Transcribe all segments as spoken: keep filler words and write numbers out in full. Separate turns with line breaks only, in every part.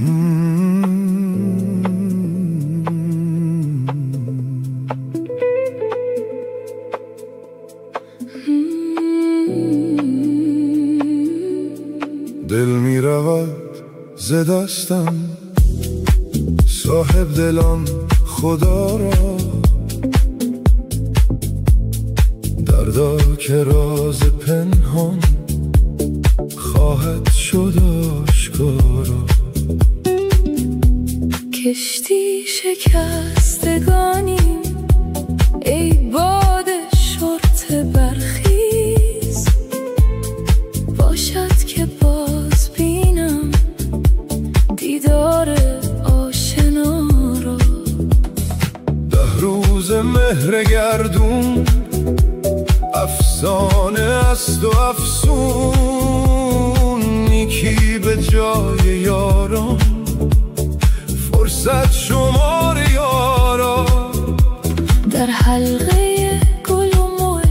دل می رود ز دستم، صاحب دلان خدا را، دردا که راز پنهان خواهد شد آشکارا.
کشتی شکستگانیم ای باد شرط برخیز، باشد که باز بینم دیدار آشنا را.
ده روز مهر گردون افسانه است و افسون، یکی به جای یاران فرصت شمار یارا.
در حلقه گل و مل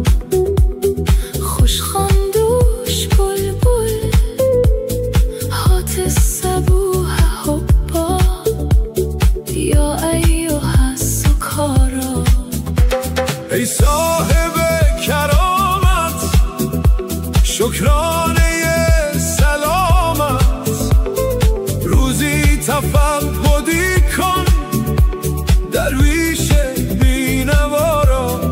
خوش خواندوش بلبل، هات صبوح حبا یا ایها السکارا.
ای صاحب کرامت شکرانه سلامت، روزی تفقدی کن درویش بینوارا.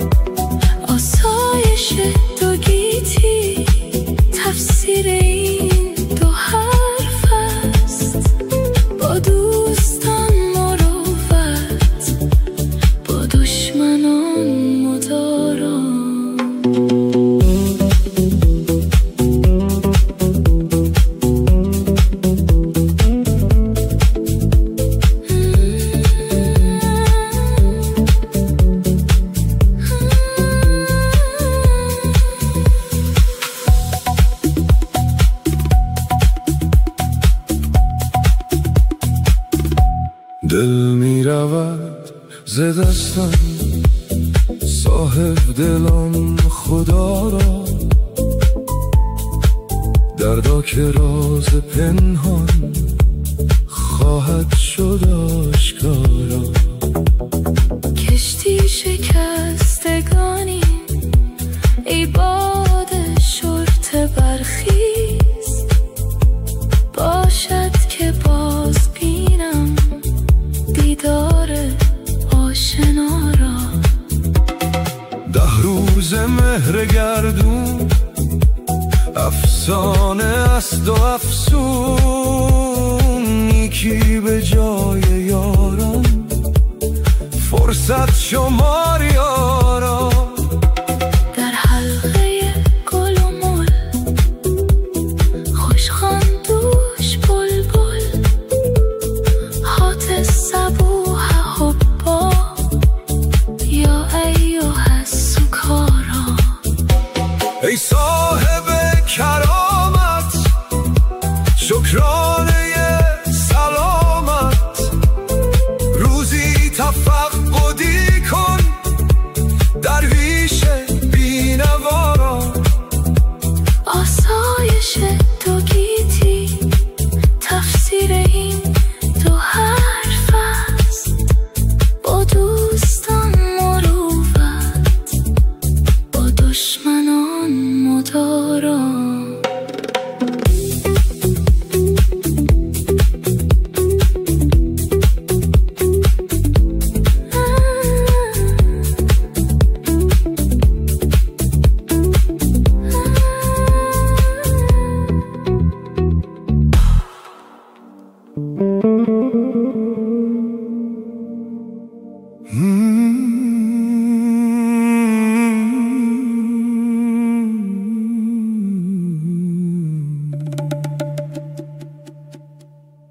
آسایش دو گیتی تفسیر این دو حرف است، با دوستان مروت با دشمنان مدارا.
دل می رود ز دستم، صاحب دلان خدا را، دردا که راز پنهان خواهد شد آشکارا.
کشتی شکستگانی ای باد شرط برخیز، باشد که باز بینم دیدار آشنا را.
ده روز مهر گردون افسانه است و افسون، یکی به جای یاران فرصت شمار یارا.
در حلقه گل و مل خوش خواندوش بلبل، هات صبوح حبا یا ایها السکارا.
ای صاحب کرامت شکرانه سلامت، روزی تفقدی کن درویش بینوارا.
آسایش دو گیتی تفسیر این دو حرف است، با دوستان مروت با دشمنان مدارا.
Thank you.